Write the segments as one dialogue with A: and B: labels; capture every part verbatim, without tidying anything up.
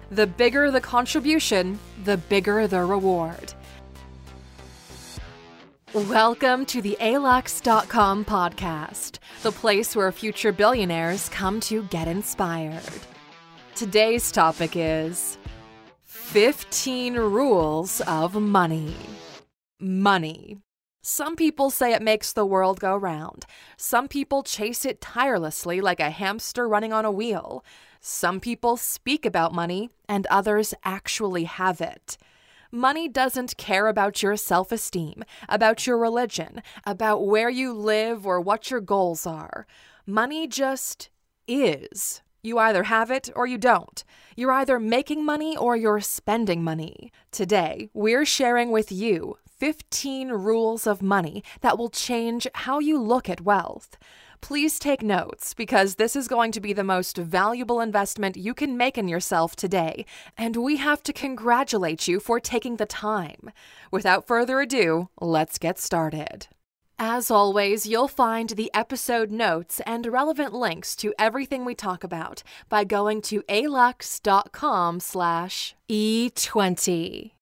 A: The bigger the contribution, the bigger the reward. Welcome to the A Lux dot com podcast, the place where future billionaires come to get inspired. Today's topic is fifteen Rules of Money. Money. Some people say it makes the world go round. Some people chase it tirelessly like a hamster running on a wheel. Some people speak about money, and others actually have it. Money doesn't care about your self-esteem, about your religion, about where you live or what your goals are. Money just is. You either have it or you don't. You're either making money or you're spending money. Today, we're sharing with you fifteen rules of money that will change how you look at wealth. Please take notes because this is going to be the most valuable investment you can make in yourself today, and we have to congratulate you for taking the time. Without further ado, let's get started. As always, you'll find the episode notes and relevant links to everything we talk about by going to A Lux dot com slash E twenty.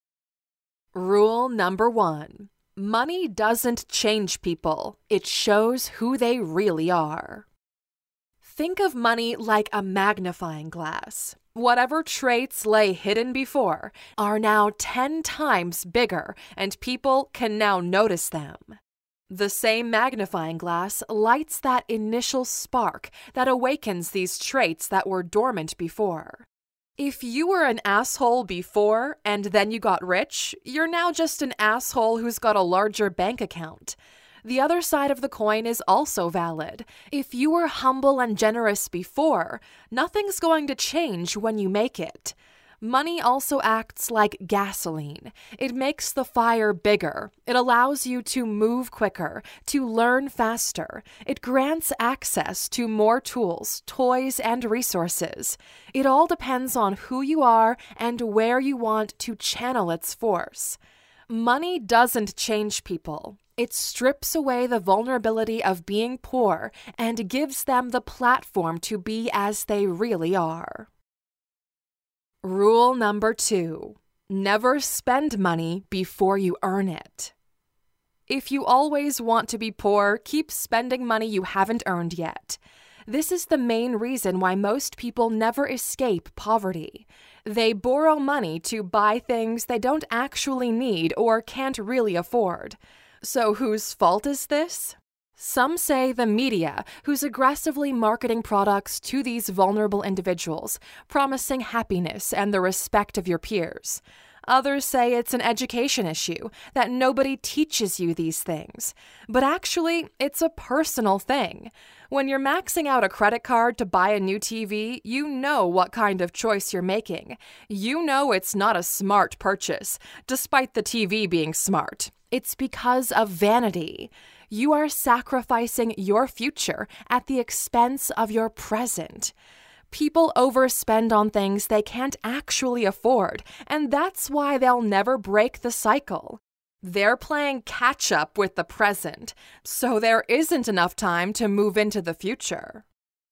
A: Rule number one. Money doesn't change people. It shows who they really are. Think of money like a magnifying glass. Whatever traits lay hidden before are now ten times bigger, and people can now notice them. The same magnifying glass lights that initial spark that awakens these traits that were dormant before. If you were an asshole before and then you got rich, you're now just an asshole who's got a larger bank account. The other side of the coin is also valid. If you were humble and generous before, nothing's going to change when you make it. Money also acts like gasoline. It makes the fire bigger. It allows you to move quicker, to learn faster. It grants access to more tools, toys, and resources. It all depends on who you are and where you want to channel its force. Money doesn't change people. It strips away the vulnerability of being poor and gives them the platform to be as they really are. Rule number two. Never spend money before you earn it. If you always want to be poor, keep spending money you haven't earned yet. This is the main reason why most people never escape poverty. They borrow money to buy things they don't actually need or can't really afford. So whose fault is this? Some say the media, who's aggressively marketing products to these vulnerable individuals, promising happiness and the respect of your peers. Others say it's an education issue, that nobody teaches you these things. But actually, it's a personal thing. When you're maxing out a credit card to buy a new T V, you know what kind of choice you're making. You know it's not a smart purchase, despite the T V being smart. It's because of vanity. You are sacrificing your future at the expense of your present. People overspend on things they can't actually afford, and that's why they'll never break the cycle. They're playing catch-up with the present, so there isn't enough time to move into the future.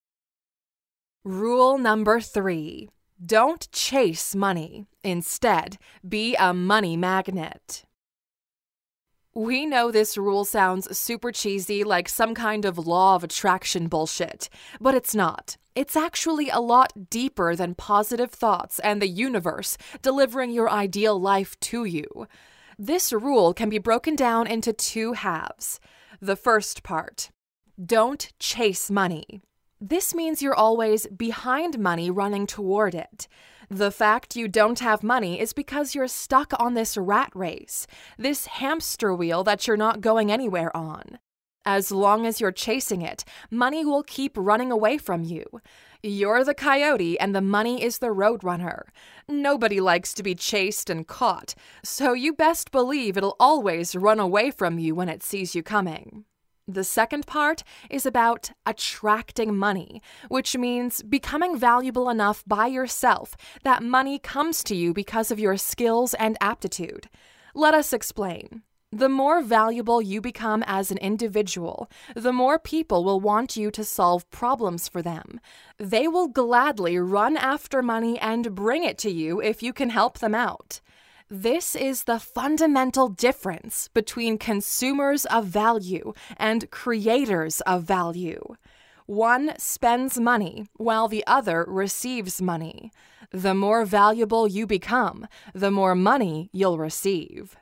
A: Rule number three. Don't chase money. Instead, be a money magnet. We know this rule sounds super cheesy, like some kind of law of attraction bullshit, but it's not. It's actually a lot deeper than positive thoughts and the universe delivering your ideal life to you. This rule can be broken down into two halves. The first part, don't chase money. This means you're always behind money running toward it. The fact you don't have money is because you're stuck on this rat race, this hamster wheel that you're not going anywhere on. As long as you're chasing it, money will keep running away from you. You're the coyote and the money is the roadrunner. Nobody likes to be chased and caught, so you best believe it'll always run away from you when it sees you coming. The second part is about attracting money, which means becoming valuable enough by yourself that money comes to you because of your skills and aptitude. Let us explain. The more valuable you become as an individual, the more people will want you to solve problems for them. They will gladly run after money and bring it to you if you can help them out. This is the fundamental difference between consumers of value and creators of value. One spends money while the other receives money. The more valuable you become, the more money you'll receive.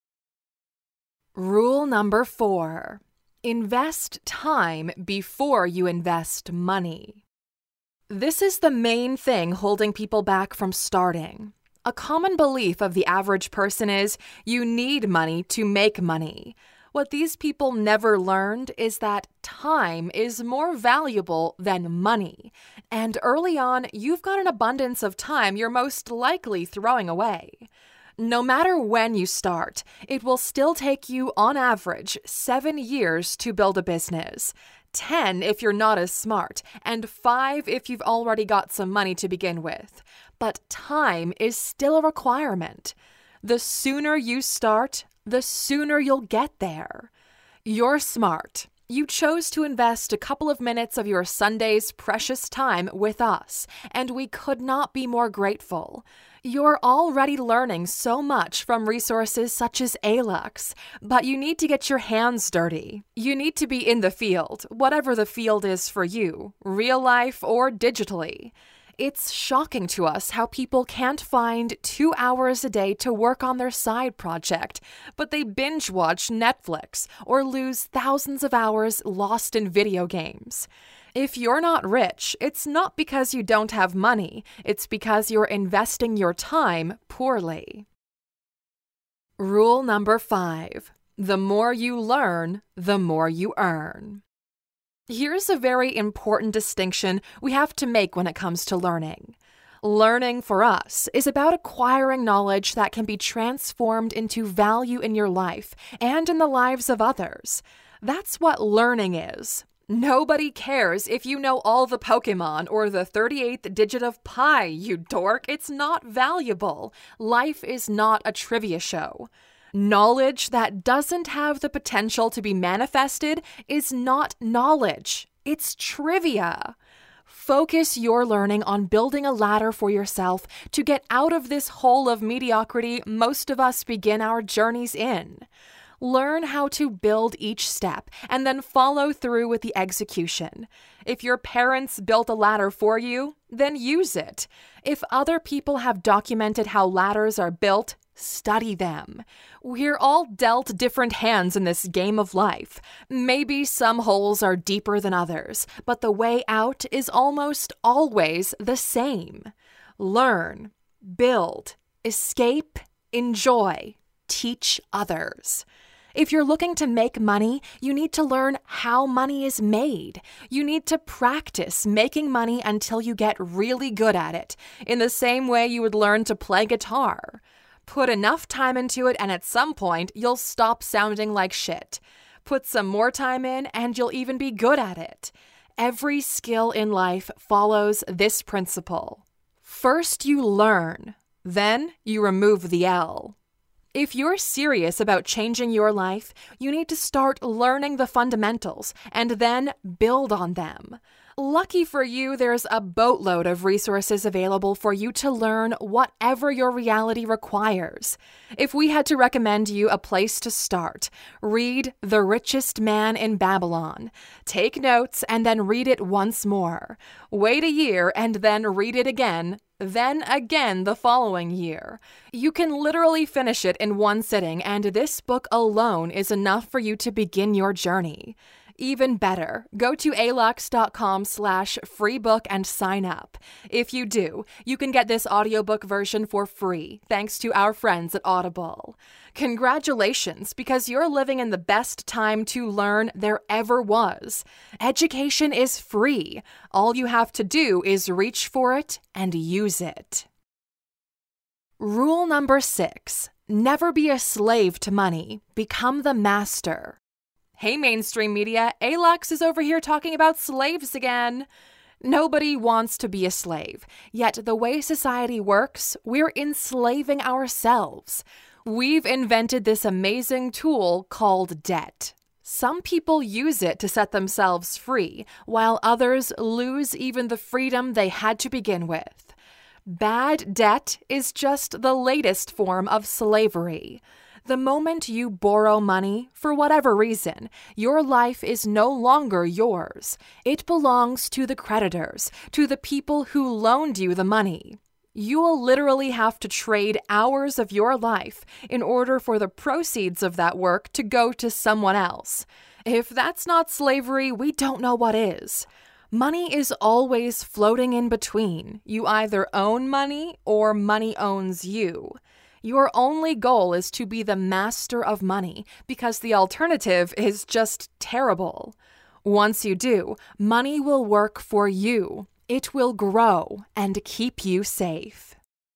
A: Rule number four. Invest time before you invest money. This is the main thing holding people back from starting. A common belief of the average person is you need money to make money. What these people never learned is that time is more valuable than money. And early on, you've got an abundance of time you're most likely throwing away. No matter when you start, it will still take you, on average, seven years to build a business. ten if you're not as smart, and five if you've already got some money to begin with. But time is still a requirement. The sooner you start, the sooner you'll get there. You're smart. You chose to invest a couple of minutes of your Sunday's precious time with us, and we could not be more grateful. You're already learning so much from resources such as A Lux, but you need to get your hands dirty. You need to be in the field, whatever the field is for you, real life or digitally. It's shocking to us how people can't find two hours a day to work on their side project, but they binge watch Netflix or lose thousands of hours lost in video games. If you're not rich, it's not because you don't have money, it's because you're investing your time poorly. Rule number five. The more you learn, the more you earn. Here's a very important distinction we have to make when it comes to learning. Learning for us is about acquiring knowledge that can be transformed into value in your life and in the lives of others. That's what learning is. Nobody cares if you know all the Pokemon or the thirty-eighth digit of pi, you dork. It's not valuable. Life is not a trivia show. Knowledge that doesn't have the potential to be manifested is not knowledge. It's trivia. Focus your learning on building a ladder for yourself to get out of this hole of mediocrity most of us begin our journeys in. Learn how to build each step and then follow through with the execution. If your parents built a ladder for you, then use it. If other people have documented how ladders are built, study them. We're all dealt different hands in this game of life. Maybe some holes are deeper than others, but the way out is almost always the same. Learn, build, escape, enjoy, teach others. If you're looking to make money, you need to learn how money is made. You need to practice making money until you get really good at it, in the same way you would learn to play guitar. Put enough time into it, and at some point, you'll stop sounding like shit. Put some more time in, and you'll even be good at it. Every skill in life follows this principle. First you learn, then you remove the L. If you're serious about changing your life, you need to start learning the fundamentals and then build on them. Lucky for you, there's a boatload of resources available for you to learn whatever your reality requires. If we had to recommend you a place to start, read The Richest Man in Babylon. Take notes and then read it once more. Wait a year and then read it again, then again the following year. You can literally finish it in one sitting, and this book alone is enough for you to begin your journey. Even better, go to alux.com slash free book and sign up. If you do, you can get this audiobook version for free, thanks to our friends at Audible. Congratulations, because you're living in the best time to learn there ever was. Education is free. All you have to do is reach for it and use it. Rule number six, never be a slave to money. Become the master. Hey, mainstream media, A Lux is over here talking about slaves again. Nobody wants to be a slave, yet the way society works, we're enslaving ourselves. We've invented this amazing tool called debt. Some people use it to set themselves free, while others lose even the freedom they had to begin with. Bad debt is just the latest form of slavery. The moment you borrow money, for whatever reason, your life is no longer yours. It belongs to the creditors, to the people who loaned you the money. You'll literally have to trade hours of your life in order for the proceeds of that work to go to someone else. If that's not slavery, we don't know what is. Money is always floating in between. You either own money or money owns you. Your only goal is to be the master of money because the alternative is just terrible. Once you do, money will work for you. It will grow and keep you safe.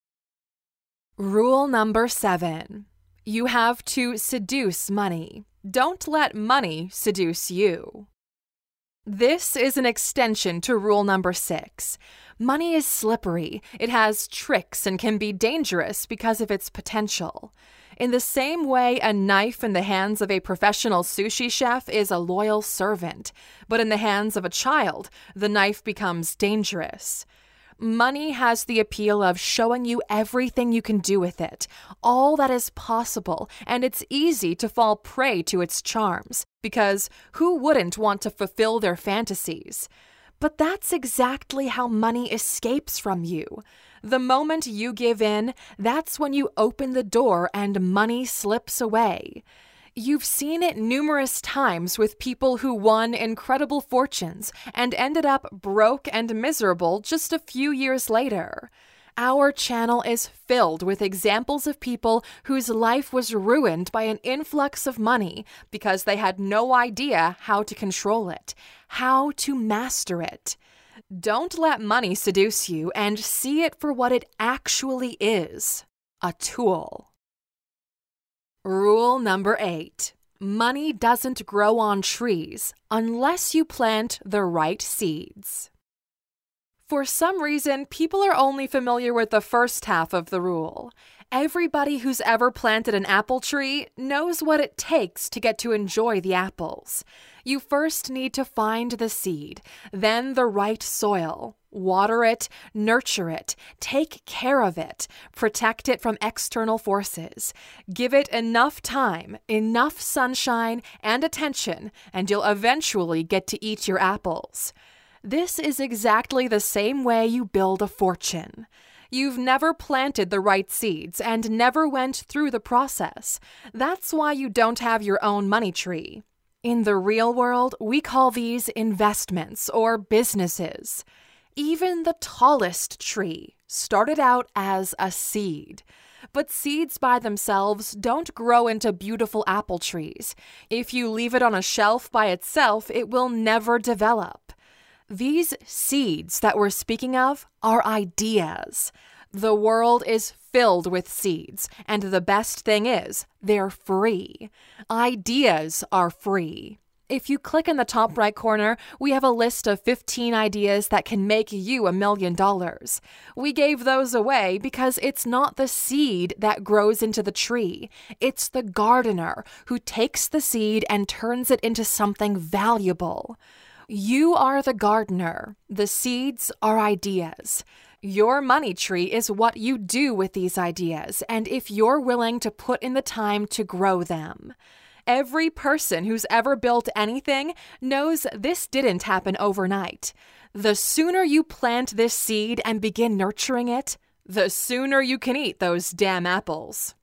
A: Rule number seven. You have to seduce money. Don't let money seduce you. This is an extension to rule number six. Money is slippery. It has tricks and can be dangerous because of its potential. In the same way, a knife in the hands of a professional sushi chef is a loyal servant, but in the hands of a child, the knife becomes dangerous. Money has the appeal of showing you everything you can do with it, all that is possible, and it's easy to fall prey to its charms, because who wouldn't want to fulfill their fantasies? But that's exactly how money escapes from you. The moment you give in, that's when you open the door and money slips away. You've seen it numerous times with people who won incredible fortunes and ended up broke and miserable just a few years later. Our channel is filled with examples of people whose life was ruined by an influx of money because they had no idea how to control it, how to master it. Don't let money seduce you and see it for what it actually is, a tool. Rule number eight. Money doesn't grow on trees unless you plant the right seeds. For some reason, people are only familiar with the first half of the rule. Everybody who's ever planted an apple tree knows what it takes to get to enjoy the apples. You first need to find the seed, then the right soil. Water it, nurture it, take care of it, protect it from external forces. Give it enough time, enough sunshine and attention, and you'll eventually get to eat your apples. This is exactly the same way you build a fortune. You've never planted the right seeds and never went through the process. That's why you don't have your own money tree. In the real world, we call these investments or businesses. Even the tallest tree started out as a seed. But seeds by themselves don't grow into beautiful apple trees. If you leave it on a shelf by itself, it will never develop. These seeds that we're speaking of are ideas. The world is filled with seeds, and the best thing is, they're free. Ideas are free. If you click in the top right corner, we have a list of fifteen ideas that can make you a million dollars. We gave those away because it's not the seed that grows into the tree. It's the gardener who takes the seed and turns it into something valuable. You are the gardener. The seeds are ideas. Your money tree is what you do with these ideas, and if you're willing to put in the time to grow them. Every person who's ever built anything knows this didn't happen overnight. The sooner you plant this seed and begin nurturing it, the sooner you can eat those damn apples.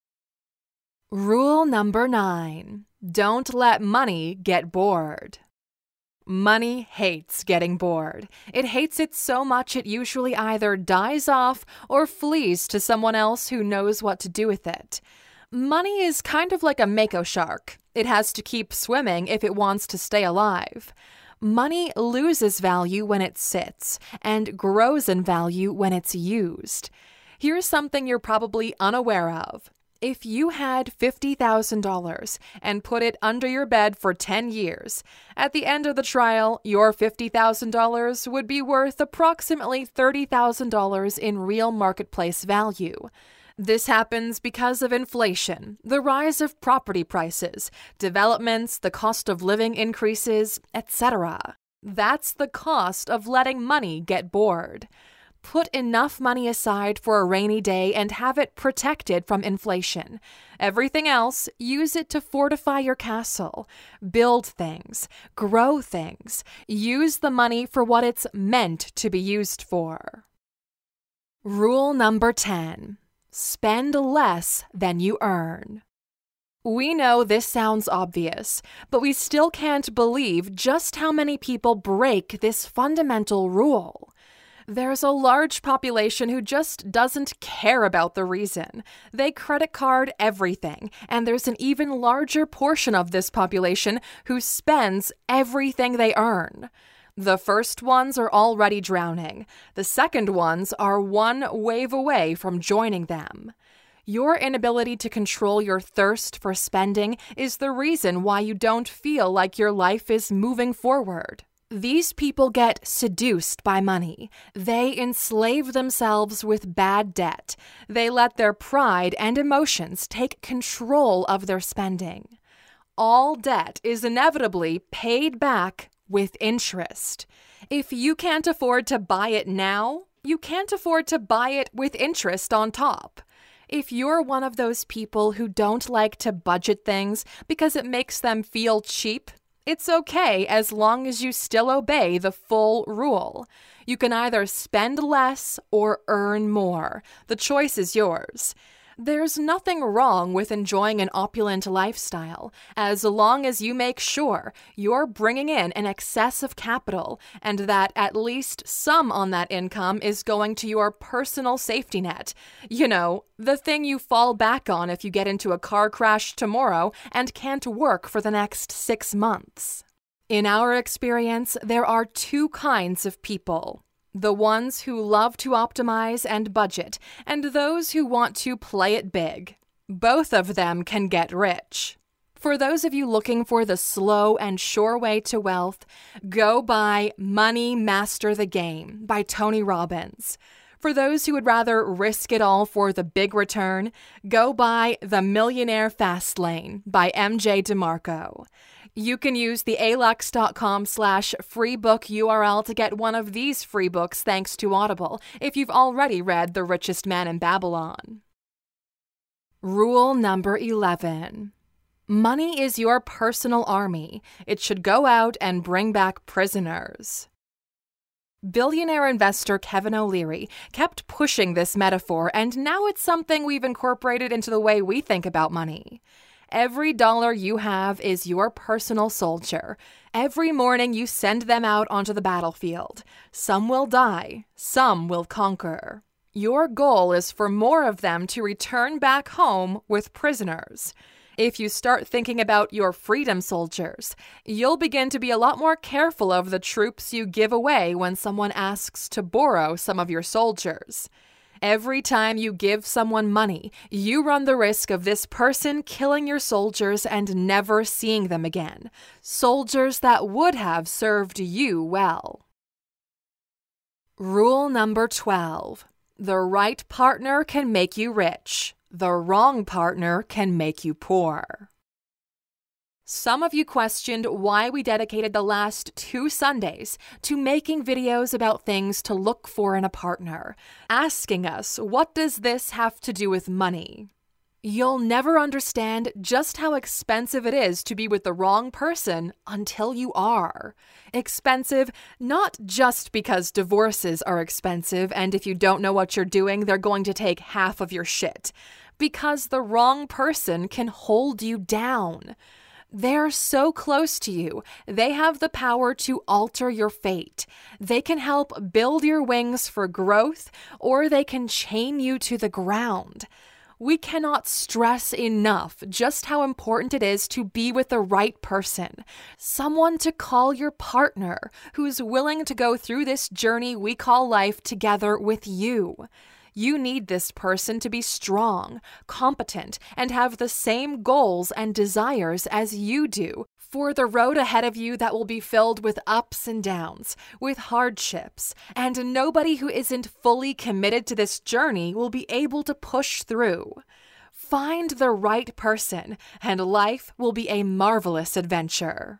A: Rule number nine. Don't let money get bored. Money hates getting bored. It hates it so much it usually either dies off or flees to someone else who knows what to do with it. Money is kind of like a mako shark. It has to keep swimming if it wants to stay alive. Money loses value when it sits and grows in value when it's used. Here's something you're probably unaware of. If you had fifty thousand dollars and put it under your bed for ten years, at the end of the trial, your fifty thousand dollars would be worth approximately thirty thousand dollars in real marketplace value. This happens because of inflation, the rise of property prices, developments, the cost of living increases, et cetera. That's the cost of letting money get bored. Put enough money aside for a rainy day and have it protected from inflation. Everything else, use it to fortify your castle, build things, grow things. Use the money for what it's meant to be used for. Rule number ten. Spend less than you earn. We know this sounds obvious, but we still can't believe just how many people break this fundamental rule. There's a large population who just doesn't care about the reason. They credit card everything, and there's an even larger portion of this population who spends everything they earn. The first ones are already drowning. The second ones are one wave away from joining them. Your inability to control your thirst for spending is the reason why you don't feel like your life is moving forward. These people get seduced by money. They enslave themselves with bad debt. They let their pride and emotions take control of their spending. All debt is inevitably paid back with interest. If you can't afford to buy it now, you can't afford to buy it with interest on top. If you're one of those people who don't like to budget things because it makes them feel cheap, it's okay as long as you still obey the full rule. You can either spend less or earn more. The choice is yours. There's nothing wrong with enjoying an opulent lifestyle, as long as you make sure you're bringing in an excess of capital and that at least some on that income is going to your personal safety net. You know, the thing you fall back on if you get into a car crash tomorrow and can't work for the next six months. In our experience, there are two kinds of people. The ones who love to optimize and budget, and those who want to play it big. Both of them can get rich. For those of you looking for the slow and sure way to wealth, go buy Money Master the Game by Tony Robbins. For those who would rather risk it all for the big return, go buy The Millionaire Fastlane by M J DeMarco. You can use the alux.com slash free book U R L to get one of these free books thanks to Audible if you've already read The Richest Man in Babylon. Rule number eleven. Money is your personal army. It should go out and bring back prisoners. Billionaire investor Kevin O'Leary kept pushing this metaphor, and now it's something we've incorporated into the way we think about money. Every dollar you have is your personal soldier. Every morning you send them out onto the battlefield. Some will die, some will conquer. Your goal is for more of them to return back home with prisoners. If you start thinking about your freedom soldiers, you'll begin to be a lot more careful of the troops you give away when someone asks to borrow some of your soldiers. Every time you give someone money, you run the risk of this person killing your soldiers and never seeing them again. Soldiers that would have served you well. Rule number twelve. The right partner can make you rich. The wrong partner can make you poor. Some of you questioned why we dedicated the last two Sundays to making videos about things to look for in a partner, asking us, what does this have to do with money? You'll never understand just how expensive it is to be with the wrong person until you are. Expensive not just because divorces are expensive and if you don't know what you're doing, they're going to take half of your shit. Because the wrong person can hold you down. They're so close to you, they have the power to alter your fate. They can help build your wings for growth, or they can chain you to the ground. We cannot stress enough just how important it is to be with the right person, someone to call your partner who's willing to go through this journey we call life together with you. You need this person to be strong, competent, and have the same goals and desires as you do, for the road ahead of you that will be filled with ups and downs, with hardships, and nobody who isn't fully committed to this journey will be able to push through. Find the right person, and life will be a marvelous adventure.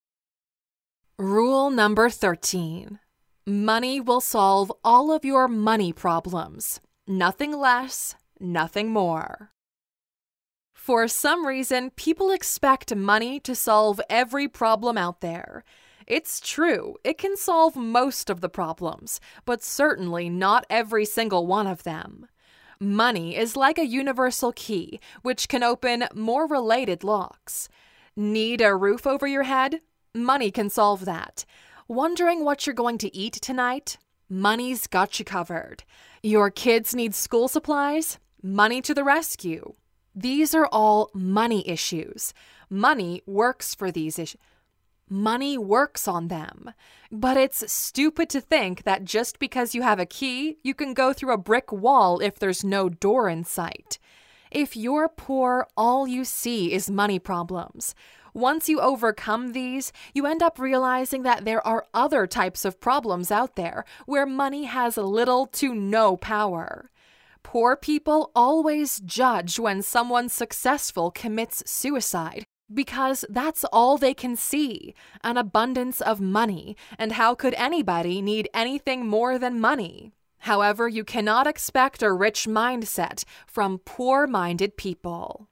A: Rule number thirteen. Money will solve all of your money problems. Nothing less, nothing more. For some reason, people expect money to solve every problem out there. It's true, it can solve most of the problems, but certainly not every single one of them. Money is like a universal key, which can open more related locks. Need a roof over your head? Money can solve that. Wondering what you're going to eat tonight? Money's got you covered. Your kids need school supplies? Money to the rescue. These are all money issues. Money works for these issues. Money works on them. But it's stupid to think that just because you have a key, you can go through a brick wall if there's no door in sight. If you're poor, all you see is money problems. Once you overcome these, you end up realizing that there are other types of problems out there where money has little to no power. Poor people always judge when someone successful commits suicide because that's all they can see, an abundance of money, and how could anybody need anything more than money? However, you cannot expect a rich mindset from poor-minded people.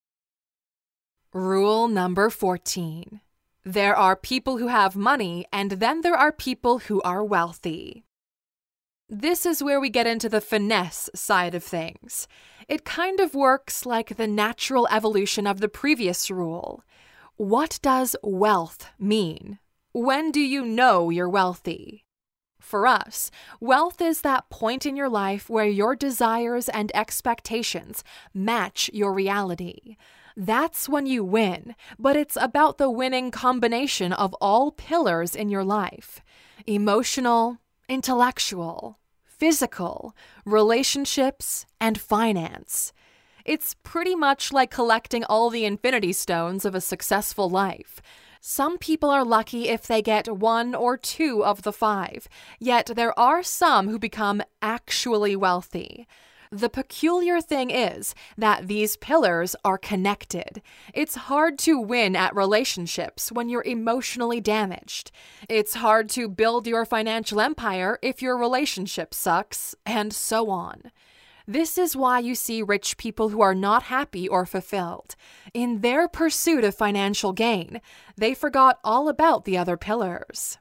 A: Rule number fourteen. There are people who have money, and then there are people who are wealthy. This is where we get into the finesse side of things. It kind of works like the natural evolution of the previous rule. What does wealth mean? When do you know you're wealthy? For us, wealth is that point in your life where your desires and expectations match your reality. That's when you win, but it's about the winning combination of all pillars in your life: emotional, intellectual, physical, relationships, and finance. It's pretty much like collecting all the infinity stones of a successful life. Some people are lucky if they get one or two of the five, yet there are some who become actually wealthy. The peculiar thing is that these pillars are connected. It's hard to win at relationships when you're emotionally damaged. It's hard to build your financial empire if your relationship sucks, and so on. This is why you see rich people who are not happy or fulfilled. In their pursuit of financial gain, they forgot all about the other pillars.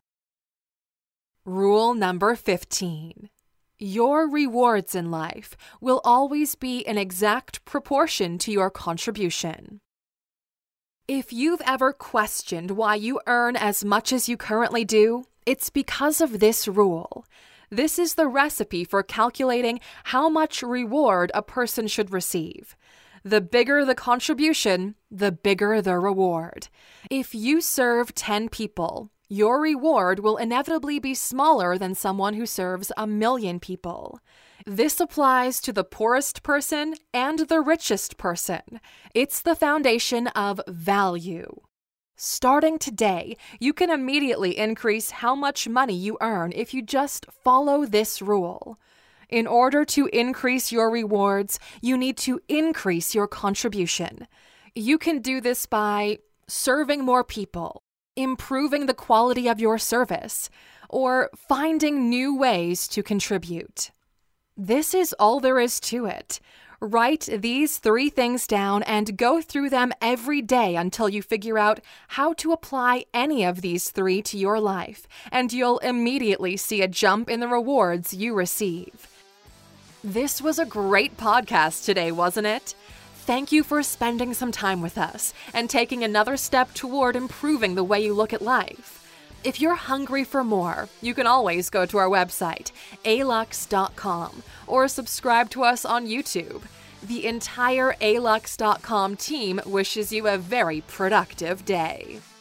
A: Rule number fifteen. Your rewards in life will always be in exact proportion to your contribution. If you've ever questioned why you earn as much as you currently do, it's because of this rule. This is the recipe for calculating how much reward a person should receive. The bigger the contribution, the bigger the reward. If you serve ten people, your reward will inevitably be smaller than someone who serves a million people. This applies to the poorest person and the richest person. It's the foundation of value. Starting today, you can immediately increase how much money you earn if you just follow this rule. In order to increase your rewards, you need to increase your contribution. You can do this by serving more people, improving the quality of your service, or finding new ways to contribute. This is all there is to it. Write these three things down and go through them every day until you figure out how to apply any of these three to your life, and you'll immediately see a jump in the rewards you receive. This was a great podcast today, wasn't it? Thank you for spending some time with us and taking another step toward improving the way you look at life. If you're hungry for more, you can always go to our website, a lux dot com, or subscribe to us on YouTube. The entire a lux dot com team wishes you a very productive day.